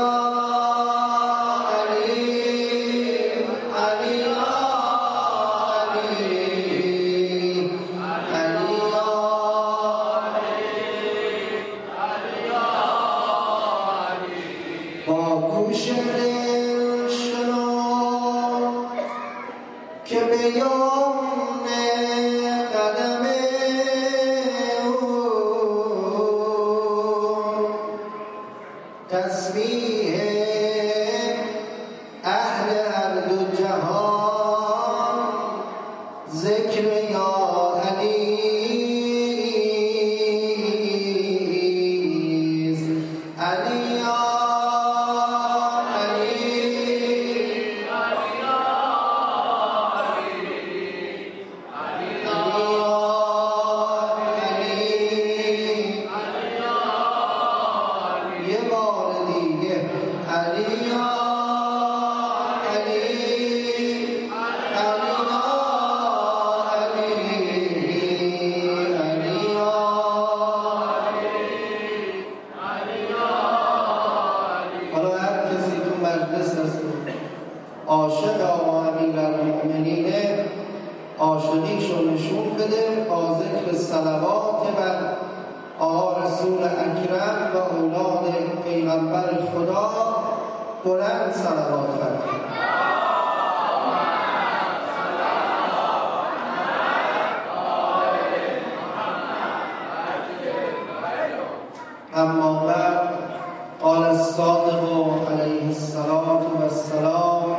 اما بعد قال الصادق علیه الصلاة والسلام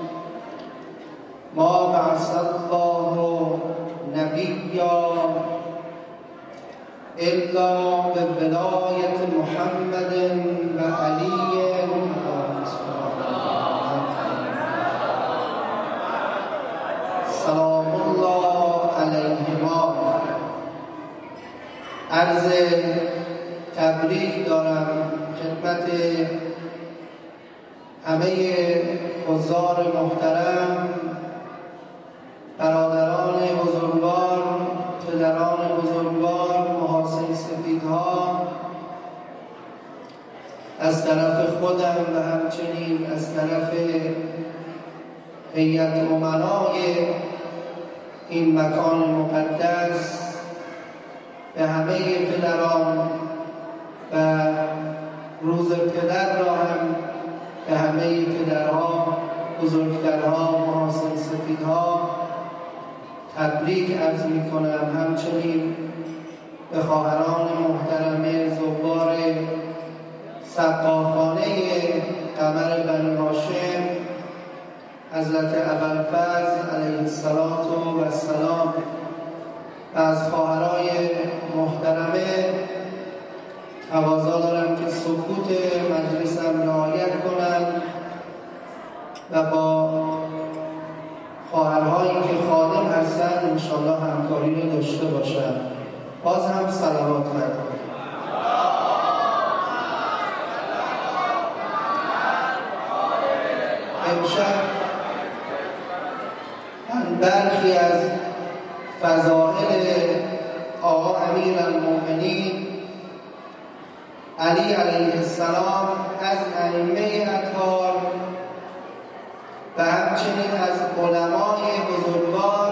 ما بعث الله نبیا الا بولایت محمد و علی سلام الله علیهما. عرض تبریک دارم خدمت همه حضار محترم، برادران بزرگوار، پدران بزرگوار، محاسن سفیدها، از طرف خودم و همچنین از طرف هیئت امنای این مکان مقدس، به همه پدران و روز پدر را هم به همه پدرها، بزرگترها، محاسن سفیدها تبریک عرض می کنم. همچنین به خواهران محترم زوار سقاخانه قمر بنی هاشم حضرت ابوالفضل علیه السلام و از خواهرای محترمه تقاضا دارم که سکوت مجلسم رعایت کنند و با خواهرهایی که خادم هستند انشاءالله همکاری رو داشته باشند. باز هم صلوات کنید. امشب من برخی از فضائل آقا امیرالمؤمنین علی علیه السلام از ائمه اطهار و همچنین از علمای بزرگوار،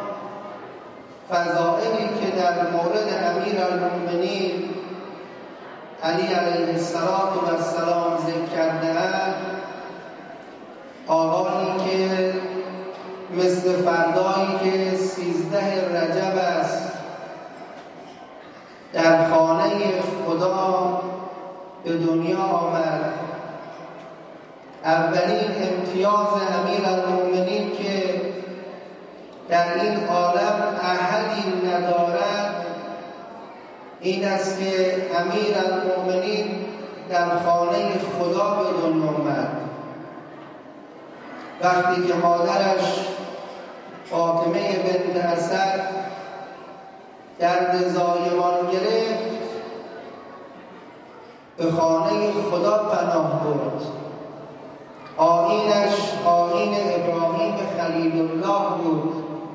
فضائلی که در مورد امیرالمؤمنین علی علیه السلام ذکر کرده‌اند، آقایی که مثل فردایی که 13 رجب است در خانه خدا به دنیا آمد، اولین امتیاز امیرالمؤمنین که در این عالم احدی ندارد این است که امیرالمؤمنین در خانه خدا به دنیا آمد. وقتی که مادرش فاطمه بنت اسد درد زایمان گرفت به خانه خدا پناه برد. آیینش آیین ابراهیم خلیل الله بود،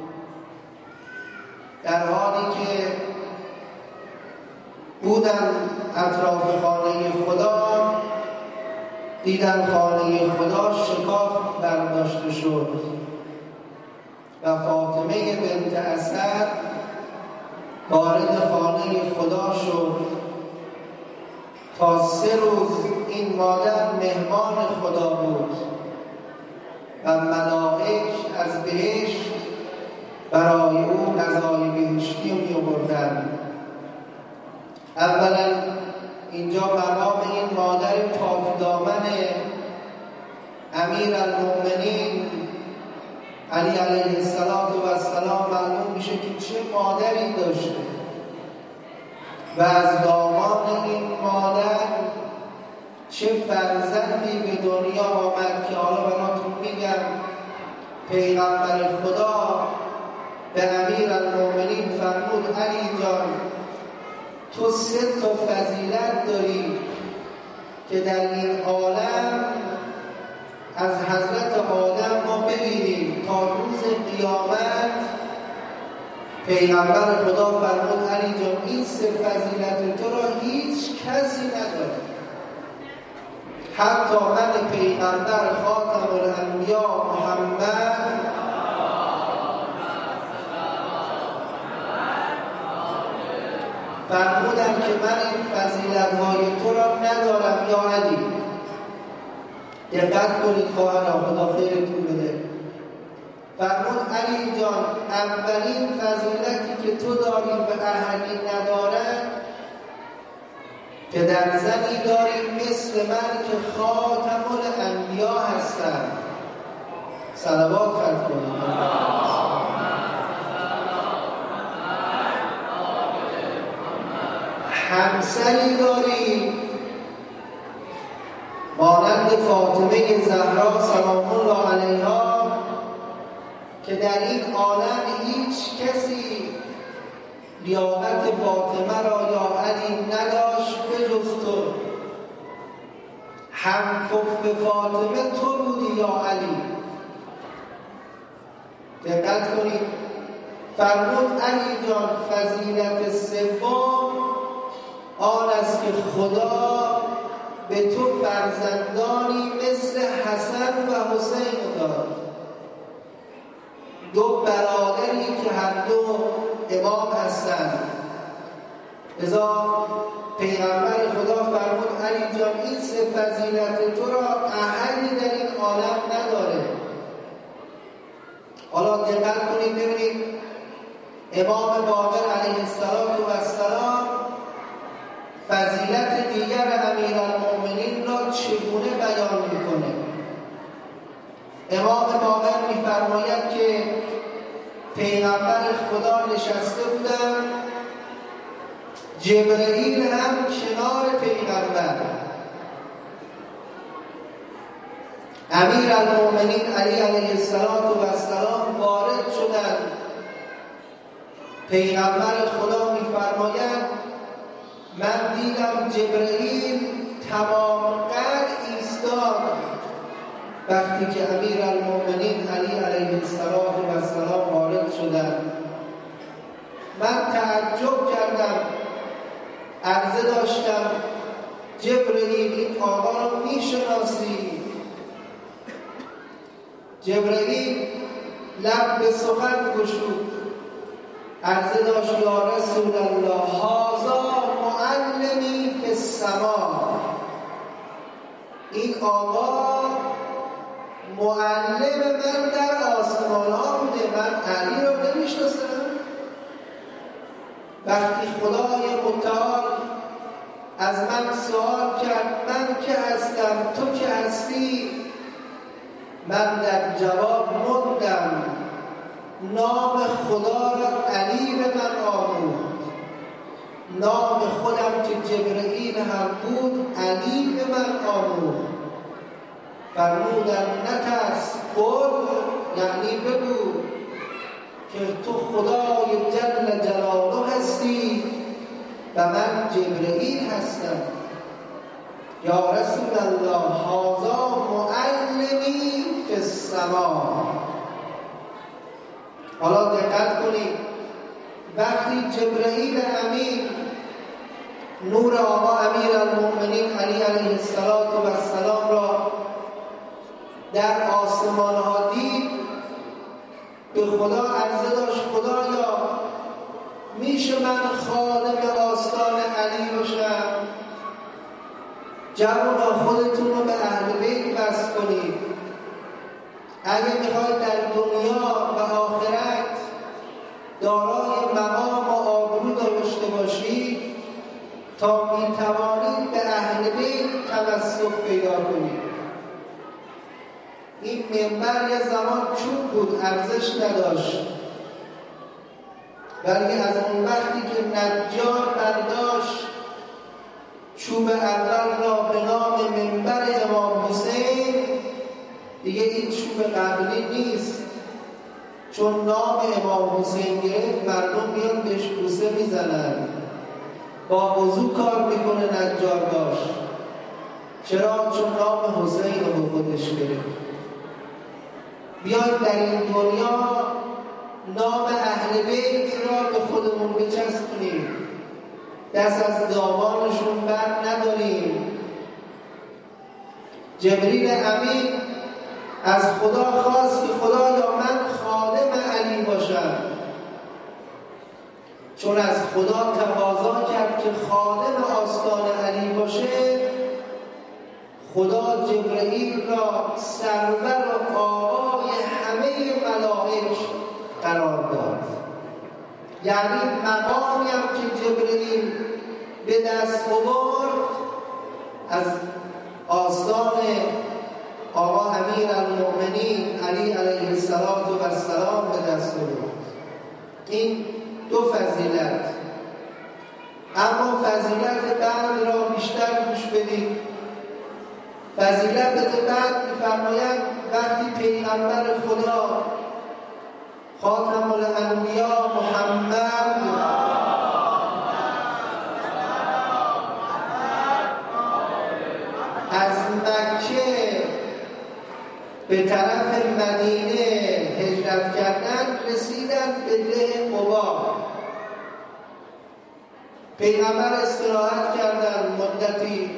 در حالی که بودن اطراف خانه خدا دیدن خانه خدا شکاف برداشته شد و فاطمه بنت اسد وارد خانه خدا شد. تا 3 روز این مادر مهمان خدا بود و ملائک از بهشت برای او غذای بهشتی می آوردند. اولا اینجا مقام این مادر پاک دامن امیرالمؤمنین علی علیه السلام معلوم میشه که چه مادری داشته و از دامان این مادر چه فرزندی به دنیا آمد که حالا براتون میگم. پیغمبر خدا به امیرالمؤمنین فرمود علی جان تو 3 تا فضیلت داری که در این عالم از حضرت آدم ما ببینیم تا روز قیامت. پیغمبر خدا فرمود علی جان این 3 فضیلت تو را هیچ کسی نداره، حتی من پیغمبر خاتم الانبیا محمد فرمودن که من این فضیلت‌های تو را ندارم یا علی. دقت کنید خواهران، خدا خیرتون بده. فرمود علی جان اولین فضیلتی که تو داری به احدی ندارد پدر زنی داری مثل من که خاتم الانبیا هستم. صلوات خرد کنید. همسری داری مانند فاطمه زهرا سلام الله علیها که در این عالم هیچ کسی لیاقت فاطمه را یا علی نداشت به جز تو. همکف فاطمه تو بودی یا علی. دقت کنید. فرمود علی جان فضیلت 3 آن است که خدا به تو فرزندانی مثل حسن و حسین داد، 2 برادری که هر دو امام هستند. لذا پیغمبر خدا فرمود علی جان این 3 فضیلت تو را احدی در این عالم نداره. حالا دقت کنید ببینید امام باقر علیه السلام فضیلت دیگر امیرالمؤمنین را چگونه بیان میکنه. امام باقر میفرماید که پیغمبر خدا نشسته بودن، جبرئیل هم کنار پیغمبر. امیرالمؤمنین علی علیه السلام وارد شدند. پیغمبر خدا میفرماید من دیدم جبرئیل تمام قد ایستاد وقتی که امیرالمؤمنین علی علیه السلام وارد شدند. من تعجب کردم، عرضه داشتم جبرئیل این آقا را میشناسی؟ جبرئیل لب به سخن گشود، عرضه داشت یا رسول الله هذا معلمی فی السما. این آقا معلم من در آسمان ها بوده، من علی را نمیشناسم. وقتی خدای متعال از من سوال کرد من که هستم تو که هستی، من در جواب موندم نام خدا را علی به من آموخت، نام خودم که جبرئیل هم بود علی به من آموخت. فرمودن نترس، قل یعنی بگو که تو خدای جل جلاله هستی و من جبرئیل هستم. یا رسول الله هذا معلمی فی السما. حالا دقت کنید وقتی جبرئیل امین نور آقا امیرالمؤمنین علی علیه السلام را در آسمان ها دید، به خدا عرضه داشت خدایا میشه من خادم آستان علی باشم؟ جوانا خودتون رو به اهل بیت وصل کنید. اگه میخواید در دنیا و آخرت دارای مقام و آبرو داشته باشید تا میتوانید به اهل بیت تمسک پیدا کنید. این منبر یه زمان چوب بود، ارزش نداشت، ولی از اون وقتی که نجار برداشت چوب اول را به نام منبر امام حسین، دیگه این چوب قبلی نیست، چون نام امام حسین گرفت مردم میان بهش بوسه میزنن. با وضو کار میکنه نجار باش. چرا؟ چون نام حسین رو به خودش گرفت. بیاید در این دنیا نام اهل بیت را به خودمون بچسبونیم، دست از دامانشون بر نداریم. جبریل امین از خدا خواست که خدایا من خادم علی باشم، چون از خدا تقاضا کرد که خادم آستان علی باشه. خدا جبرئیل را سرور و آقای همه ملائک قرار داد. یعنی مقامی هم که جبرئیل به دست آورد از آستان آقا امیرالمؤمنین علی علیه السلام به دست آورد. این دو فضیلت. اما فضیلت بعد را بیشتر گوش بدید. فضیلت بعد می‌فرماید وقتی پیغمبر خدا خاتم الانبیا محمد از مکه به طرف مدینه هجرت کردند، رسیدند به ده قبا. پیغمبر استراحت کردند مدتی.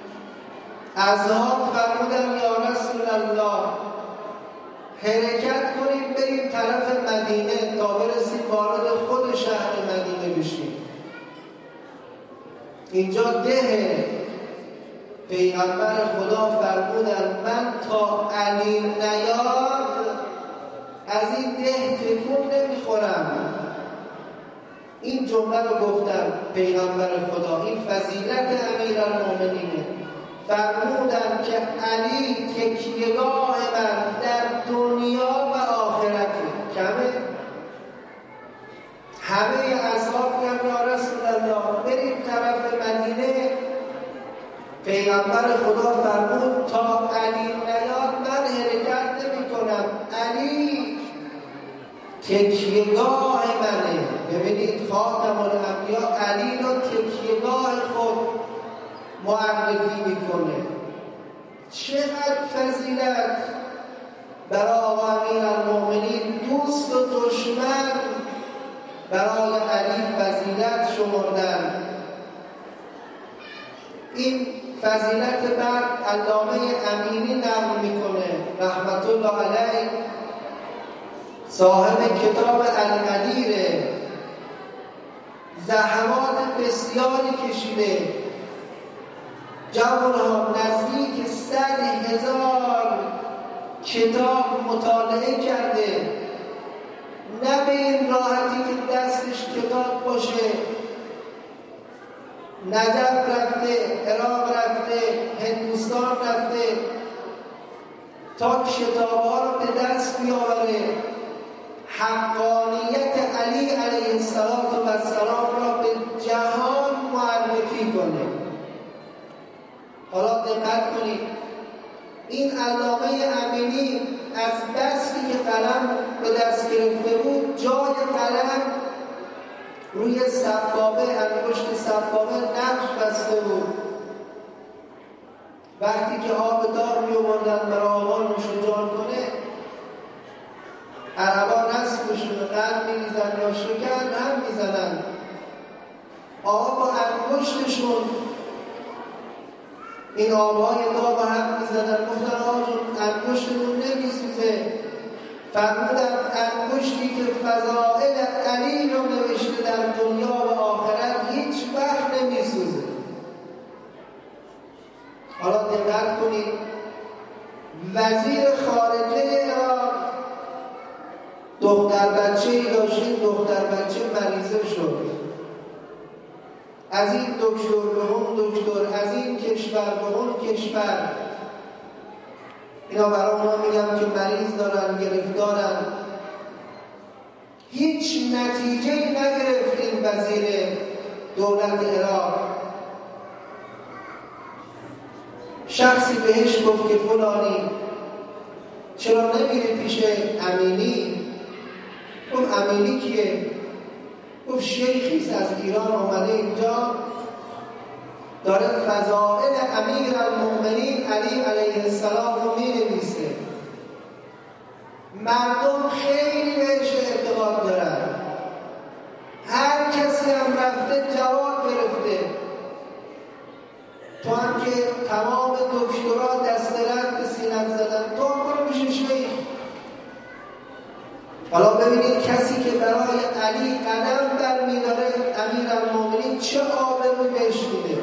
اصحاب فرمودند یا رسول الله حرکت کنیم بریم طرف مدینه تا برسیم وارد خود شهر مدینه بشیم. اینجا ده. پیغمبر خدا فرمودند من تا علی نیاد از این ده تکون نمیخورم. این جمله رو گفتم پیغمبر خدا، این فضیلت امیرالمؤمنینه. فرمودند که علی تکیهگاه من در دنیا و آخرت کمه. همه اصحاب میگن یا رسول الله بریم طرف مدینه. پیغمبر خدا فرمود تا علی نیاد من حرکت نمی کنم. علی تکیهگاه منه. ببینید خاتم الانبیا علی رو تکیهگاه خود معرفی میکنه. چقدر فضیلت برای آقا امیرالمؤمنین. دوست و دشمن برای علی فضیلت شمردن. این فضیلت بعد علامه امینی نقل میکنه رحمت الله علیه، صاحب کتاب القدیر. زحمات بسیاری کشیده، جوانها نزدیک 100,000 کتاب مطالعه کرده. نه به این راحتی که دستش کتاب باشه. نجف رفته، عراق رفته، هندوستان رفته تا کتاب‌ها رو به دست بیاوره. حقانیت علی علیه السلام را به جهان معرفی کنه. حالا دقت کنید، این علامه امینی از دستی که قلم به دست گرفته بود جای قلم روی سبابه، انگشت سبابه نقش بسته بود. وقتی که آب دار می آوردن برای آقا نوشجان کنه، عربا نصفشون قند می ریزن یا شکر هم می زنن. آقا با انگشتشون فرمودن انگشتی که فضائل علی رو نوشته در دنیا و آخرت هیچ وقت نمیسوزه. حالا دقت کنید، وزیر خارجه ایران دختر بچه‌ای داشت، دختر بچه مریضه شد، از این دکتر به اون دکتر، از این کشور به اون کشور. اینا برای اونا میگم که مریض دارن، گرفتارن. هیچ نتیجه نگرفت این وزیر دولت عراق. شخصی بهش گفت که فلانی چرا نمیری پیش امینی؟ گفت امینی کیه؟ گفت شیخیست از ایران اومده اینجا داره فضائل امیر المؤمنین علی علیه السلام رو می‌نویسه. مردم خیلی بهش اعتقاد دارن، هر کسی هم رفته جواب گرفته. تو هم که تمام دکترا دست رد به سینت زدن، تو هم برو میشه شیخ. حالا ببینید کسی که برای علی قدم برمی‌داره امیر المؤمنین چه آبرویی بهش میده.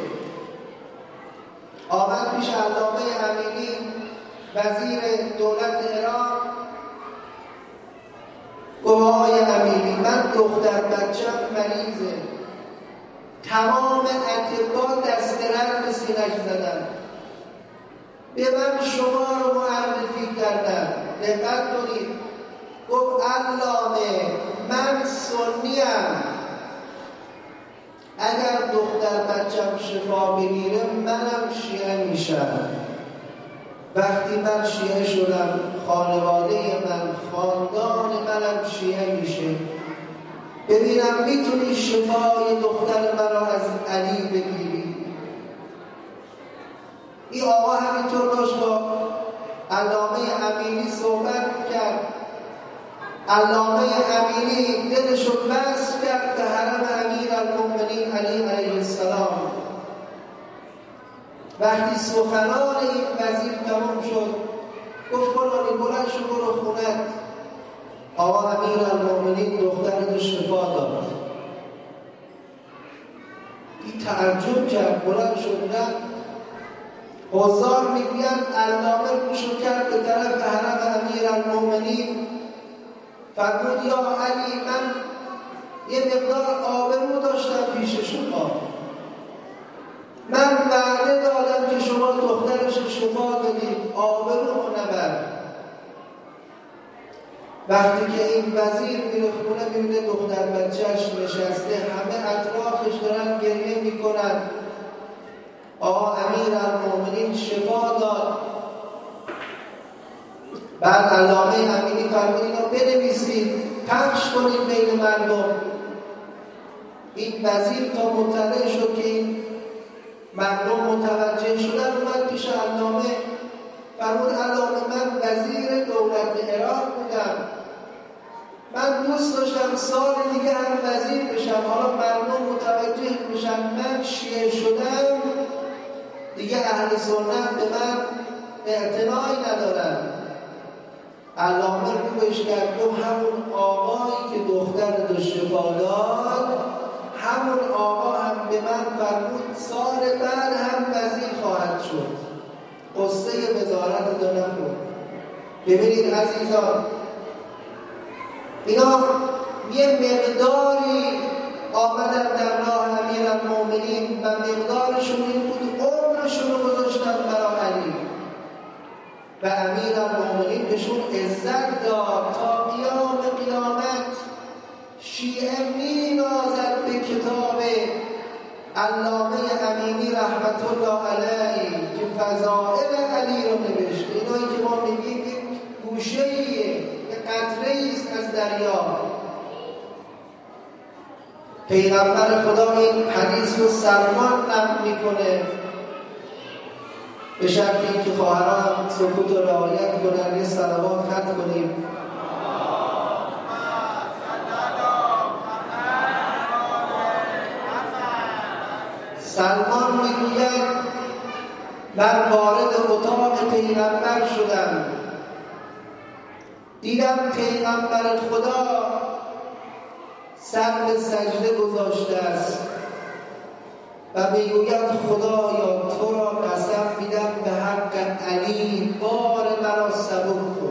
آمد پیش علامه امینی وزیر دولت عراق، گفت آقای امینی من دختر بچه‌م مریضه، تمام اطباء دست رد به سینه‌اش زدن، به من شما رو معرفی کردن. دقت کنید، گفت علامه من سنیم، اگر دختر بچم شفا بگیره منم شیعه میشم. وقتی من شیعه شدم خانواده من، خاندان منم شیعه میشه. ببینم میتونی شفای دختر مرا از علی بگیری؟ این آقا همینطور داشت با علامه امینی صحبت کرد. علامه امینی دلشو بس کرد به حرم امیر المؤمنین علی علیه السلام. وقتی سخنان این وزیر تمام شد، گفت فلانی بلند شو برو خونت. آقا امیر المؤمنین دختر رو شفا داد. این تعجب کرد، بلند شد رفت. حضار میگویند علامه روشو کرد به طرف حرم امیر المؤمنین، فرمود یا علی من یه مقدار آبرو داشتم پیش شما، من وعده دادم که شما دخترش شفا بدید، آبرو نبر. وقتی که این وزیر میره خونه میبینه دختر بچهش نشسته، همه اطرافش دارن گریه میکنن. آقا امیر المؤمنین شفا داد. بعد علامه امینی فرمود اینو بنویسید، پخش کنید بین مردم. این وزیر تا مطلع شد که این مردم متوجه شدن، اومد پیش علامه، فرمود علامه من وزیر دولت عراق بودم، من دوست داشتم سال دیگه هم وزیر بشم، حالا مردم متوجه بشن من شیعه شدم، دیگه اهل سنت به من اعتنایی ندارن. علامه روش کرد، گفت همون آقایی که دختر رو شفا داد، همون آقا هم به من فرمود سال بعد هم وزیر خواهد شد. قصه وزارت دو نخون. ببینید عزیزان، اینا یه مقداری آمدن در راه امیر المؤمنین و مقدارشون این بود عمرشون رو گذاشتن برای علی و امیر المؤمنین بهشون عزت داد. تا قیام قیامت شیعه می‌نازد به کتاب علامه امینی رحمت الله علیه که فضائل علی رو نوشته. اینایی که ما میگیم یک گوشه‌ایه، یک قطره‌ای است از دریا. پیغمبر خدا این حدیث رو سلمان نقل میکنه، به شرطی که خواهران سکوت رو رعایت کنن. یه صلوات ختم کنیم. سلمان میگوید من وارد اتاق پیغمبر شدم، دیدم پیغمبر خدا سر به سجده گذاشته است و میگوید خدایا تو را قسم میدم به حق علی بار مرا سبک کن.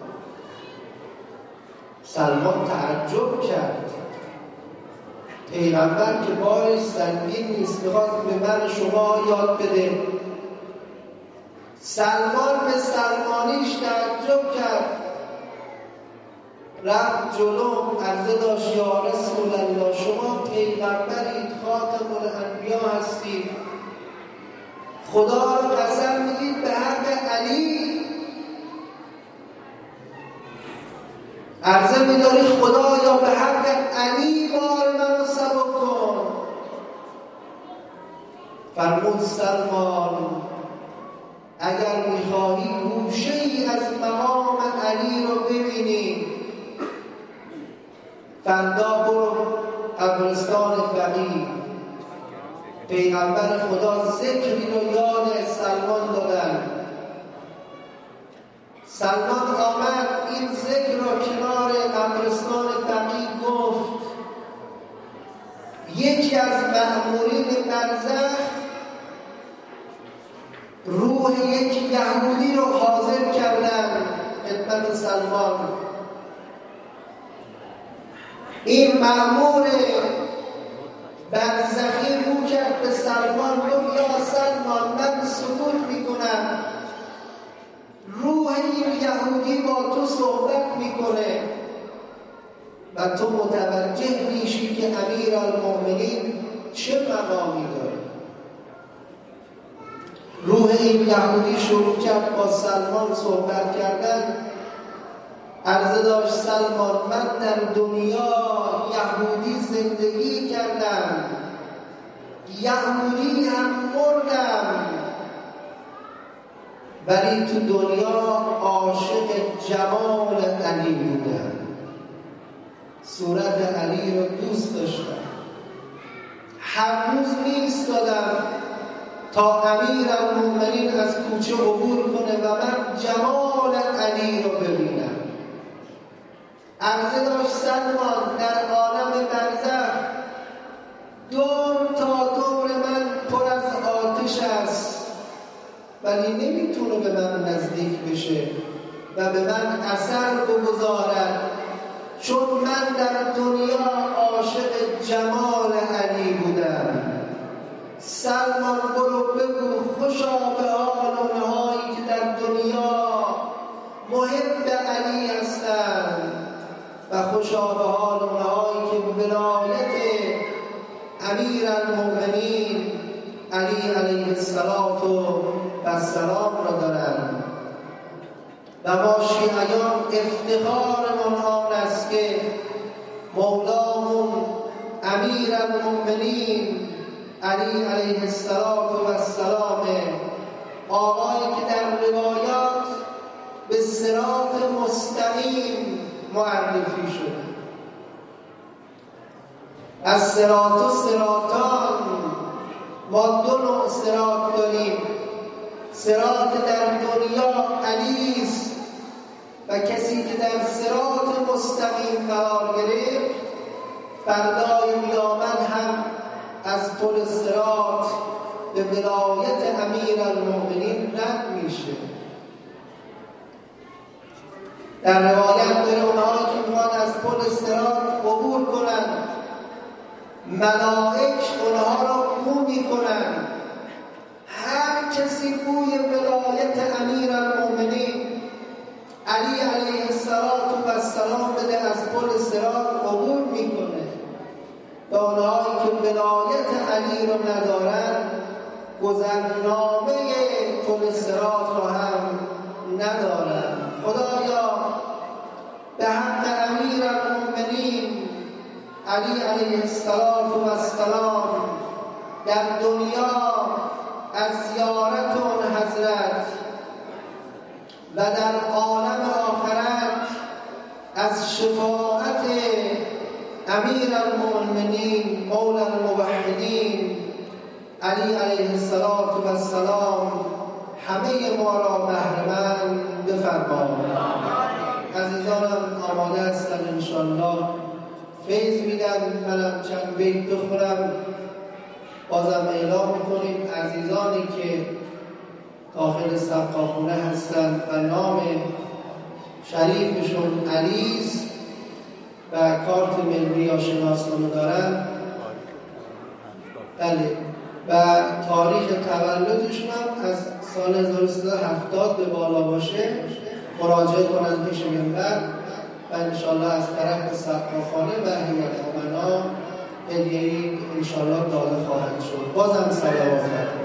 سلمان تعجب کرد، پیغمبر که بارش سنگین نیست، میخواست به من شما یاد بده. سلمان به سلمانیش تعجب کرد، رفت جلو، عرضه داشت یا رسول الله شما پیغمبرید، خاتم الانبیا هستید، خدا را قسم میگید به حق علی؟ عرضه میداری خدا یا به حق علی بار منو سبک کن. فرمود سلمان اگر میخواهی گوشه ای از مقام علی رو ببینی، فردا برو قبرستان بقیع. پیغمبر خدا ذکری رو یاد سلمان دادن. سلمان آمد این ذکر رو کنار قبرستان بقیع گفت. یکی از مأمورین برزخ روح یک یهودی رو حاضر کردن خدمت سلمان. این مأمور برزخی رو کرد به سلمان، گفت یا سلمان من سکوت میکنم، روح این یهودی با تو صحبت میکنه و تو متوجه میشی که امیرالمؤمنین چه مقامی داره. روح این یهودی شروع کرد با سلمان صحبت کردن. عرضه داشت سلمان من در دنیا یهودی زندگی کردم، یهودی هم مردم، ولی تو دنیا عاشق جمال علی بودم، صورت علی رو دوست داشتم، هر روز می‌ایستادم تا امیرالمؤمنین از کوچه عبور کنه و من جمال علی رو ببینم. عرضه داشت سلمان در عالم برزخ دور تا دور من پر از آتش است، ولی نمیتونه به من نزدیک بشه و به من اثر بگذارد، چون من در دنیا عاشق جمال علی بودم. سلمان برو بگو خوشا به حال اونهایی که در دنیا محب علی هستند و خوشا به حال اونهایی که ولایت امیرالمؤمنین علی علیه السلام را دارند. و ما شیعیان افتخارمون آن است که مولامون امیرالمؤمنین علی علیه السلام آقایی که در روایات به صراط مستقیم معرفی شده. از صراط و صراطان ما دو نوع صراط داریم. صراط در دنیا علی است و کسی که در صراط مستقیم قرار گرفت فردای قیامت هم از پل صراط به ولایت امیرالمؤمنین رد میشه. در روایت داره اونهایی که میخوان از پل صراط عبور کنن، ملائک اونها را بو میکنن. هر کسی بوی ولایت امیرالمؤمنین علی علیه السلام بده از پل صراط عبور میکنه و اونهایی که ولایت علی رو ندارن گذرنامه پل صراط را هم ندارن. خدایا به حق امیرالمؤمنین علی علیه السلام در دنیا از زیارت اون حضرت و در عالم آخرت از شفاعت امیرالمؤمنین مولا الموحدین علی علیه السلام همه ما را بهره‌مند بفرما. عزیزان عزیزانم آماده هستن انشالله فیض میدن. منم چند بیت بخورم. بازم اعلام میکنیم عزیزانی که داخل سقاخونه هستن و نام شریفشون علیست و کارت ملی یا شناسنامه دارن، بله، و تاریخ تولدشون هم از سال 1370 به بالا باشه مراجعه کنن پیش منبر و انشالله از طرف سقاخانه و هیئت امنا هدیه‌ای انشالله داده خواهد شد. بازم صلوات